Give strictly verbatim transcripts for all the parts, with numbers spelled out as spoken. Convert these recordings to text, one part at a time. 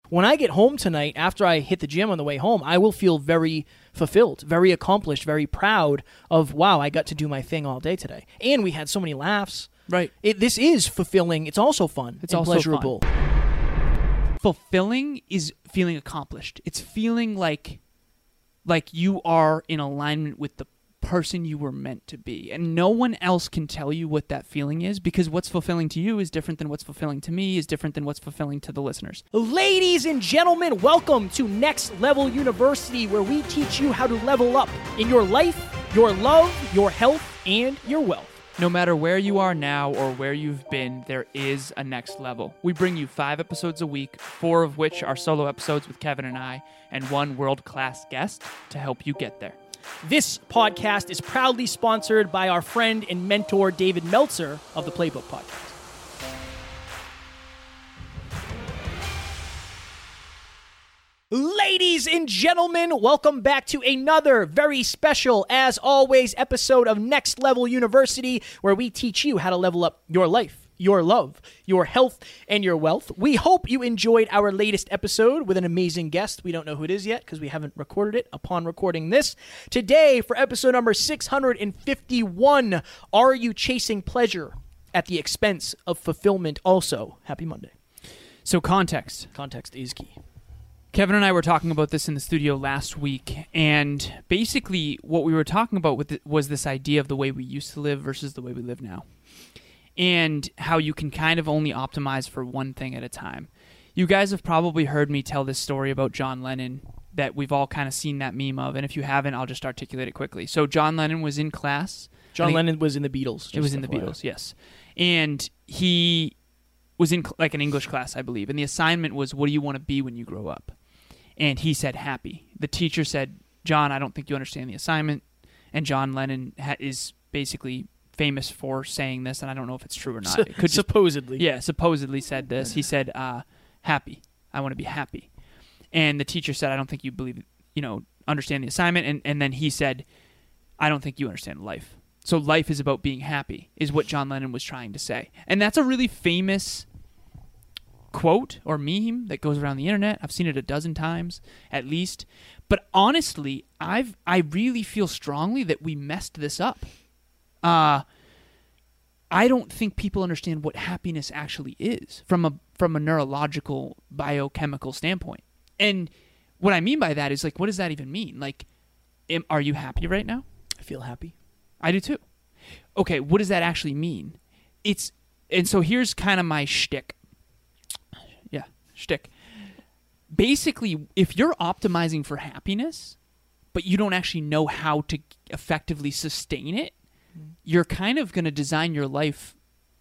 When I get home tonight, after I hit the gym on the way home, I will feel very fulfilled, very accomplished, very proud of, wow, I got to do my thing all day today. And we had so many laughs. Right. It, this is fulfilling. It's also fun. It's and also pleasurable. Fun. Fulfilling is feeling accomplished. It's feeling like like you are in alignment with the person you were meant to be. And no one else can tell you what that feeling is, because what's fulfilling to you is different than what's fulfilling to me, is different than what's fulfilling to the listeners. Ladies and gentlemen, welcome to Next Level University, where we teach you how to level up in your life, your love, your health, and your wealth. No matter where you are now or where you've been, there is a next level. We bring you five episodes a week, four of which are solo episodes with Kevin and I, and one world-class guest to help you get there. This podcast is proudly sponsored by our friend and mentor, David Meltzer of the Playbook Podcast. Ladies and gentlemen, welcome back to another very special, as always, episode of Next Level University, where we teach you how to level up your life, your love, your health, and your wealth. We hope you enjoyed our latest episode with an amazing guest. We don't know who it is yet because we haven't recorded it upon recording this. Today, for episode number six hundred fifty-one, are you chasing pleasure at the expense of fulfillment? Also, happy Monday. So context. Context is key. Kevin and I were talking about this in the studio last week, and basically what we were talking about with it was this idea of the way we used to live versus the way we live now, and how you can kind of only optimize for one thing at a time. You guys have probably heard me tell this story about John Lennon that we've all kind of seen that meme of, and if you haven't, I'll just articulate it quickly. So John Lennon was in class. John Lennon was in the Beatles. It was in the Beatles, yes. And he was in like an English class, I believe, and the assignment was, what do you want to be when you grow up? And he said, happy. The teacher said, John, I don't think you understand the assignment. And John Lennon ha- is basically famous for saying this, and I don't know if it's true or not. So, it could supposedly. Just, yeah, supposedly said this. He said, uh, happy. I want to be happy. And the teacher said, I don't think you believe, you know, understand the assignment. And, and then he said, I don't think you understand life. So life is about being happy, is what John Lennon was trying to say. And that's a really famous quote or meme that goes around the internet. I've seen it a dozen times at least. But honestly, I've I really feel strongly that we messed this up. Uh I don't think people understand what happiness actually is from a from a neurological biochemical standpoint. And what I mean by that is, like, what does that even mean? Like, am, are you happy right now? I feel happy. I do too. Okay, what does that actually mean? It's and so here's kind of my shtick. Yeah, shtick. Basically, if you're optimizing for happiness, but you don't actually know how to effectively sustain it, mm. you're kind of going to design your life,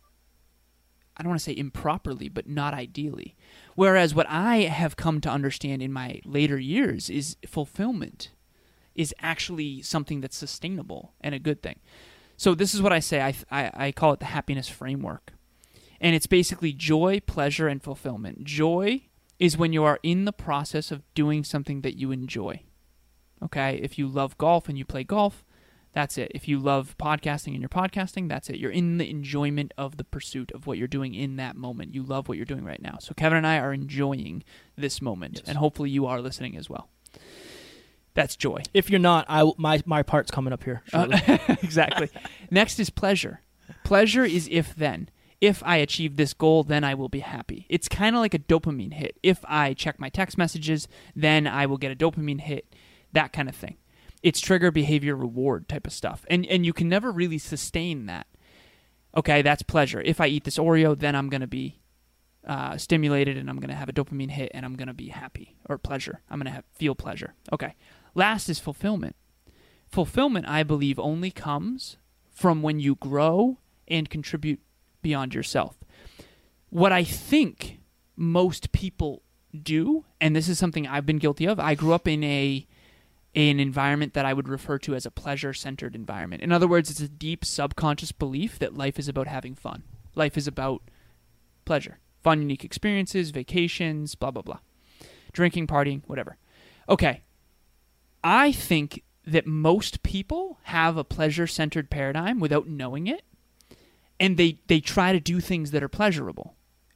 I don't want to say improperly, but not ideally. Whereas what I have come to understand in my later years is fulfillment is actually something that's sustainable and a good thing. So this is what I say. I, I, I call it the happiness framework. And it's basically joy, pleasure, and fulfillment. Joy is when you are in the process of doing something that you enjoy. Okay? If you love golf and you play golf, that's it. If you love podcasting and you're podcasting, that's it. You're in the enjoyment of the pursuit of what you're doing in that moment. You love what you're doing right now. So Kevin and I are enjoying this moment, yes. And hopefully you are listening as well. That's joy. If you're not, I my my part's coming up here. Uh, exactly. Next is pleasure. Pleasure is if then. If I achieve this goal, then I will be happy. It's kind of like a dopamine hit. If I check my text messages, then I will get a dopamine hit, that kind of thing. It's trigger behavior reward type of stuff. And and you can never really sustain that. Okay, that's pleasure. If I eat this Oreo, then I'm going to be uh, stimulated and I'm going to have a dopamine hit and I'm going to be happy, or pleasure. I'm going to have feel pleasure. Okay. Last is fulfillment. Fulfillment, I believe, only comes from when you grow and contribute beyond yourself. What I think most people do, and this is something I've been guilty of, I grew up in a an environment that I would refer to as a pleasure-centered environment. In other words, it's a deep subconscious belief that life is about having fun. Life is about pleasure. Fun, unique experiences, vacations, blah, blah, blah. Drinking, partying, whatever. Okay. I think that most people have a pleasure-centered paradigm without knowing it, and they, they try to do things that are pleasurable.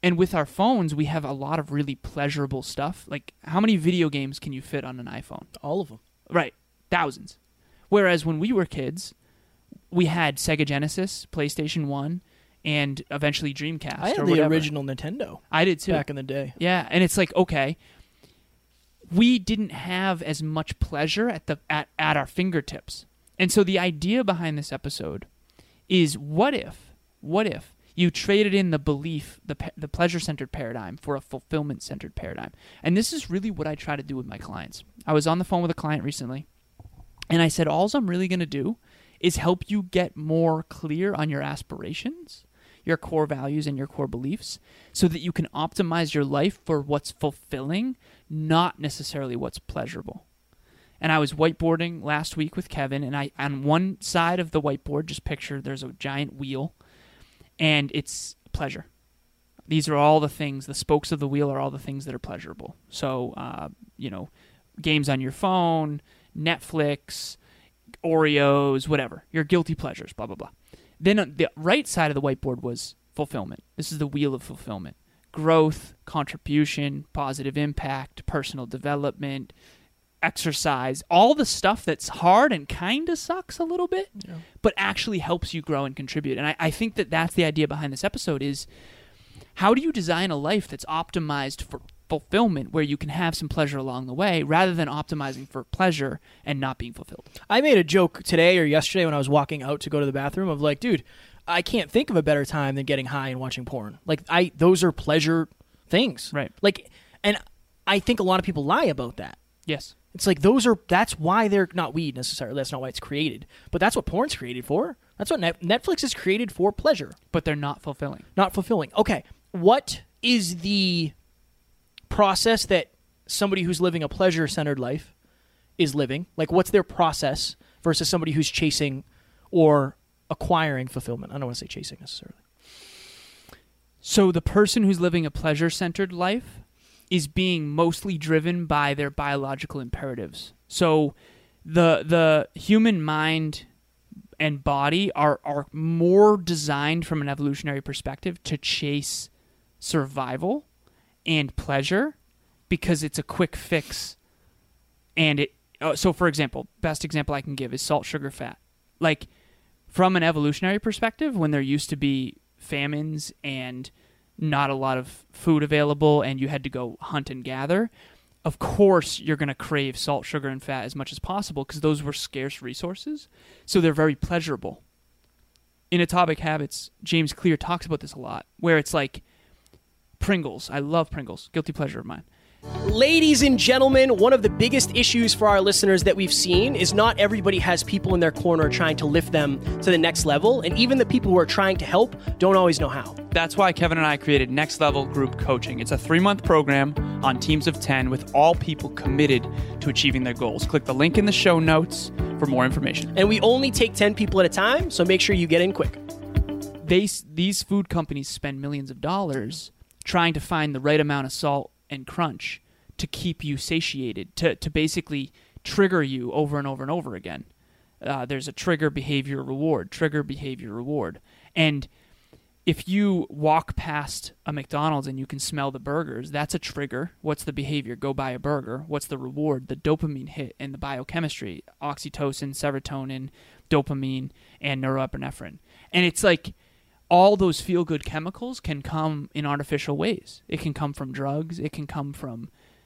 And with our phones, we have a lot of really pleasurable stuff. Like, how many video games can you fit on an iPhone? All of them. Right. Thousands. Whereas when we were kids, we had Sega Genesis, PlayStation one, and eventually Dreamcast. I had or the whatever. original Nintendo. I did too. Back in the day. Yeah, and it's like, okay, we didn't have as much pleasure at the at, at our fingertips. And so the idea behind this episode is, what if, what if you traded in the belief, the the pleasure-centered paradigm for a fulfillment-centered paradigm? And this is really what I try to do with my clients. I was on the phone with a client recently, and I said, all I'm really going to do is help you get more clear on your aspirations, your core values, and your core beliefs, so that you can optimize your life for what's fulfilling, not necessarily what's pleasurable. And I was whiteboarding last week with Kevin, and I on one side of the whiteboard, just picture there's a giant wheel, and it's pleasure. These are all the things, the spokes of the wheel are all the things that are pleasurable. So, uh, you know, games on your phone, Netflix, Oreos, whatever, your guilty pleasures, blah, blah, blah. Then on the right side of the whiteboard was fulfillment. This is the wheel of fulfillment. Growth, contribution, positive impact, personal development, exercise, all the stuff that's hard and kind of sucks a little bit, yeah, but actually helps you grow and contribute. And I, I think that that's the idea behind this episode is, how do you design a life that's optimized for fulfillment, where you can have some pleasure along the way, rather than optimizing for pleasure and not being fulfilled? I made a joke today or yesterday when I was walking out to go to the bathroom of like, dude, I can't think of a better time than getting high and watching porn. Like, I those are pleasure things. Right. Like, and I think a lot of people lie about that. Yes. It's like, those are, that's why they're not weed necessarily. That's not why it's created. But that's what porn's created for. That's what Net- Netflix is created for, pleasure. But they're not fulfilling. Not fulfilling. Okay. What is the process that somebody who's living a pleasure-centered life is living? Like, what's their process versus somebody who's chasing or acquiring fulfillment? I don't want to say chasing necessarily. So the person who's living a pleasure-centered life is being mostly driven by their biological imperatives. So the the human mind and body are, are more designed from an evolutionary perspective to chase survival and pleasure, because it's a quick fix. And it uh, so for example, best example I can give is salt, sugar, fat. Like, from an evolutionary perspective, when there used to be famines and not a lot of food available and you had to go hunt and gather, of course you're going to crave salt, sugar, and fat as much as possible, because those were scarce resources. So they're very pleasurable. In Atomic Habits, James Clear talks about this a lot, where it's like Pringles. I love Pringles. Guilty pleasure of mine. Ladies and gentlemen, one of the biggest issues for our listeners that we've seen is not everybody has people in their corner trying to lift them to the next level, and even the people who are trying to help don't always know how. That's why Kevin and I created Next Level Group Coaching. It's a three-month program on teams of ten with all people committed to achieving their goals. Click the link in the show notes for more information. And we only take ten people at a time, so make sure you get in quick. They, these food companies spend millions of dollars trying to find the right amount of salt and crunch to keep you satiated, to, to basically trigger you over and over and over again. Uh, there's a trigger, behavior, reward, trigger, behavior, reward. And if you walk past a McDonald's and you can smell the burgers, that's a trigger. What's the behavior? Go buy a burger. What's the reward? The dopamine hit and the biochemistry, oxytocin, serotonin, dopamine, and neuroepinephrine. And it's like, all those feel-good chemicals can come in artificial ways. It can come from drugs. It can come from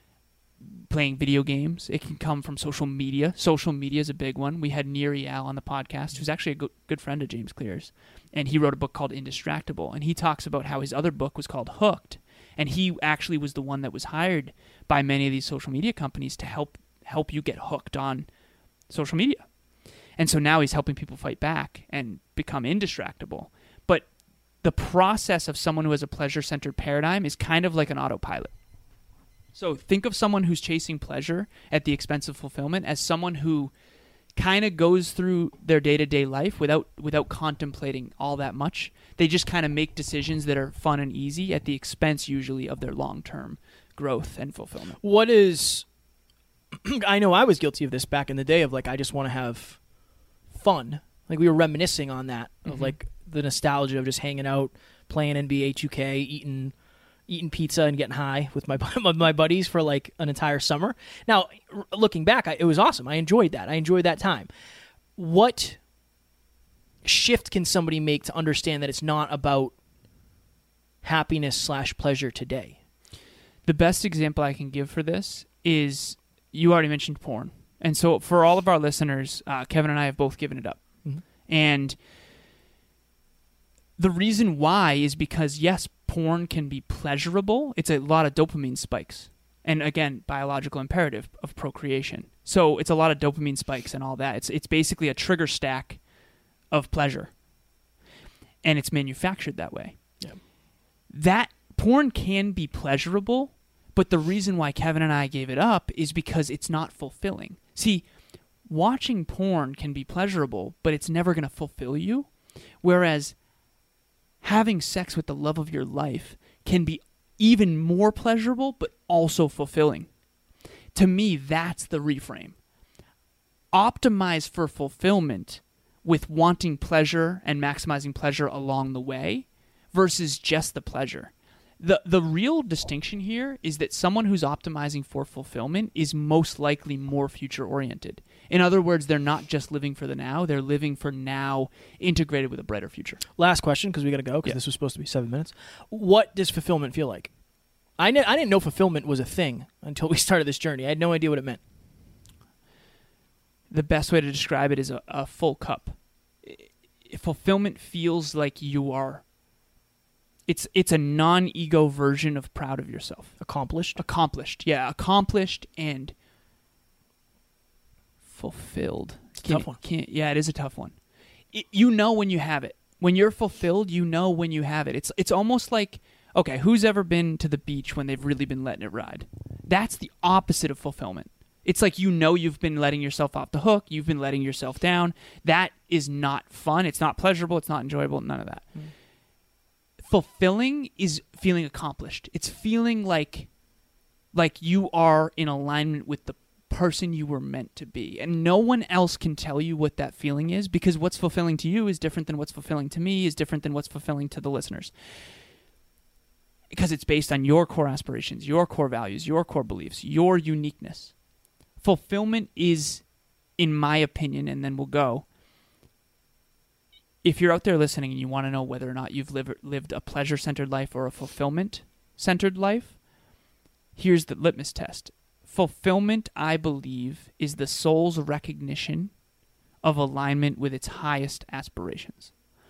playing video games. It can come from social media. Social media is a big one. We had Neri Al on the podcast, who's actually a good, good friend of James Clear's, and he wrote a book called Indistractable, and he talks about how his other book was called Hooked, and he actually was the one that was hired by many of these social media companies to help help you get hooked on social media. And so now he's helping people fight back and become indistractable. But the process of someone who has a pleasure-centered paradigm is kind of like an autopilot. So think of someone who's chasing pleasure at the expense of fulfillment as someone who kind of goes through their day-to-day life without without contemplating all that much. They just kind of make decisions that are fun and easy at the expense usually of their long-term growth and fulfillment. What is... I know I was guilty of this back in the day of like, I just want to have fun. Like, we were reminiscing on that, of mm-hmm. like the nostalgia of just hanging out, playing N B A two K, eating eating pizza and getting high with my my buddies for like an entire summer. Now, r- looking back, I, it was awesome. I enjoyed that. I enjoyed that time. What shift can somebody make to understand that it's not about happiness slash pleasure today? The best example I can give for this is, you already mentioned porn. And so for all of our listeners, uh, Kevin and I have both given it up. Mm-hmm. And the reason why is because, yes, porn can be pleasurable. It's a lot of dopamine spikes. And again, biological imperative of procreation. So it's a lot of dopamine spikes and all that. It's it's basically a trigger stack of pleasure. And it's manufactured that way. Yeah. That porn can be pleasurable, but the reason why Kevin and I gave it up is because it's not fulfilling. See, watching porn can be pleasurable, but it's never going to fulfill you. Whereas having sex with the love of your life can be even more pleasurable, but also fulfilling. To me, that's the reframe. Optimize for fulfillment with wanting pleasure and maximizing pleasure along the way versus just the pleasure. The the real distinction here is that someone who's optimizing for fulfillment is most likely more future-oriented. In other words, they're not just living for the now, they're living for now integrated with a brighter future. Last question, because we got to go, because Yeah. this was supposed to be seven minutes. What does fulfillment feel like? I, kn- I didn't know fulfillment was a thing until we started this journey. I had no idea what it meant. The best way to describe it is a, a full cup. I- Fulfillment feels like you are... It's it's a non-ego version of proud of yourself. Accomplished? Accomplished, yeah. Accomplished and fulfilled. It's a tough one. Can't, yeah, it is a tough one. It, you know when you have it. When you're fulfilled, you know when you have it. It's it's almost like, okay, who's ever been to the beach when they've really been letting it ride? That's the opposite of fulfillment. It's like you know you've been letting yourself off the hook. You've been letting yourself down. That is not fun. It's not pleasurable. It's not enjoyable. None of that. Mm. Fulfilling is feeling accomplished. It's feeling like like you are in alignment with the person you were meant to be. And no one else can tell you what that feeling is, because what's fulfilling to you is different than what's fulfilling to me, is different than what's fulfilling to the listeners. Because it's based on your core aspirations, your core values, your core beliefs, your uniqueness. Fulfillment is, in my opinion, and then we'll go, if you're out there listening and you want to know whether or not you've live, lived a pleasure-centered life or a fulfillment-centered life, here's the litmus test. Fulfillment, I believe, is the soul's recognition of alignment with its highest aspirations.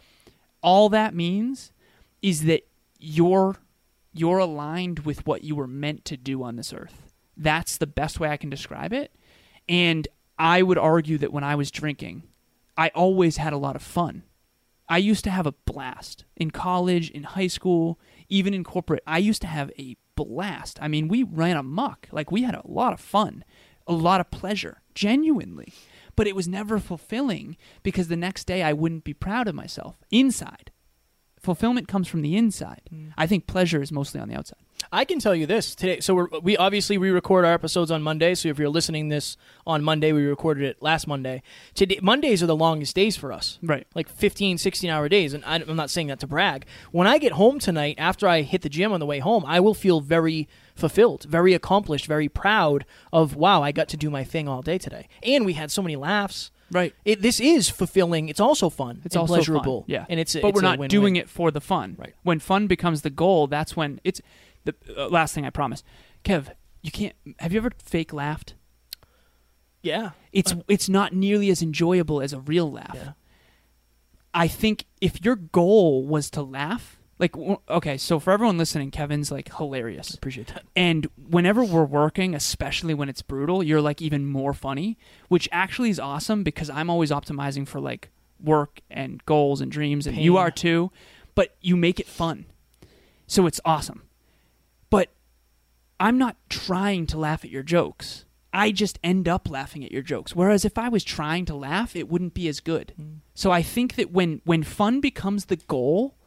All that means is that you're, you're aligned with what you were meant to do on this earth. That's the best way I can describe it. And I would argue that when I was drinking, I always had a lot of fun. I used to have a blast in college, in high school, even in corporate. I used to have a blast. I mean, we ran amok. Like, we had a lot of fun, a lot of pleasure, genuinely. But it was never fulfilling because the next day I wouldn't be proud of myself inside. Fulfillment comes from the inside. Mm. I think pleasure is mostly on the outside. I can tell you this today. So we're, we obviously we record our episodes on Monday. So if you're listening this on Monday, we recorded it last Monday. Today, Mondays are the longest days for us. Right. Like fifteen, sixteen hour days. And I, I'm not saying that to brag. When I get home tonight, after I hit the gym on the way home, I will feel very fulfilled, very accomplished, very proud of, wow, I got to do my thing all day today. And we had so many laughs. Right. It, this is fulfilling. It's also fun. It's and also pleasurable. Fun. Yeah. And it's a, but it's we're a not win-win. doing it for the fun. Right. When fun becomes the goal, that's when it's the uh, last thing I promise. Kev, you can't. Have you ever fake laughed? Yeah. It's Uh, it's not nearly as enjoyable as a real laugh. Yeah. I think if your goal was to laugh, like, w- okay, so for everyone listening, Kevin's like hilarious. Appreciate that. And whenever we're working, especially when it's brutal, you're like even more funny, which actually is awesome because I'm always optimizing for like work and goals and dreams, and Pain. you are too, but you make it fun. So it's awesome. But I'm not trying to laugh at your jokes. I just end up laughing at your jokes. Whereas if I was trying to laugh, it wouldn't be as good. Mm. So I think that when, when fun becomes the goal,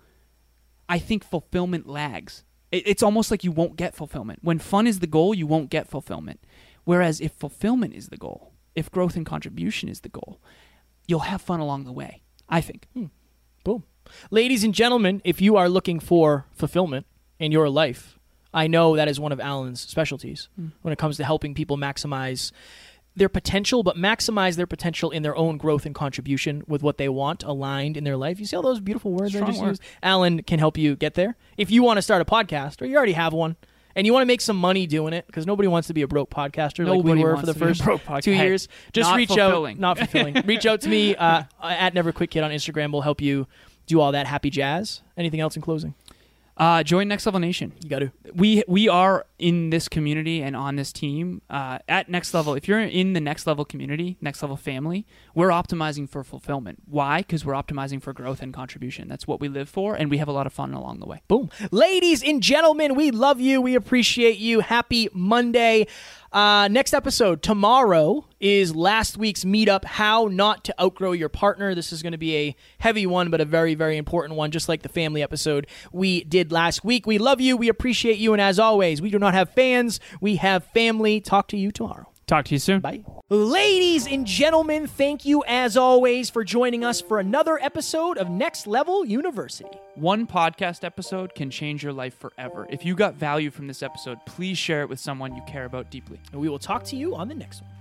I think fulfillment lags. It, it's almost like you won't get fulfillment. When fun is the goal, you won't get fulfillment. Whereas if fulfillment is the goal, if growth and contribution is the goal, you'll have fun along the way, I think. Hmm. Boom. Ladies and gentlemen, if you are looking for fulfillment in your life, I know that is one of Alan's specialties Mm. when it comes to helping people maximize their potential, but maximize their potential in their own growth and contribution with what they want aligned in their life. You see all those beautiful words I Strong just work. used? Alan can help you get there. If you want to start a podcast, or you already have one, and you want to make some money doing it, because nobody wants to be a broke podcaster like we Nobody were wants for the to be a first broke podca- two Hey, years, just not reach fulfilling. out. Not fulfilling. Reach out to me uh, at Never Quit Kid on Instagram. We'll help you do all that happy jazz. Anything else in closing? Uh, join Next Level Nation. You got to. We we are in this community and on this team uh, at Next Level. If you're in the Next Level community, Next Level family, we're optimizing for fulfillment. Why? Because we're optimizing for growth and contribution. That's what we live for, and we have a lot of fun along the way. Boom. Ladies and gentlemen, we love you. We appreciate you. Happy Monday. Uh, next episode tomorrow is last week's meetup, How Not to Outgrow Your Partner. This is going to be a heavy one, but a very, very important one, just like the family episode we did last week. We love you. We appreciate you. And as always, we do not have fans. We have family. Talk to you tomorrow. Talk to you soon. Bye. Ladies and gentlemen, thank you as always for joining us for another episode of Next Level University. One podcast episode can change your life forever. If you got value from this episode, please share it with someone you care about deeply. And we will talk to you on the next one.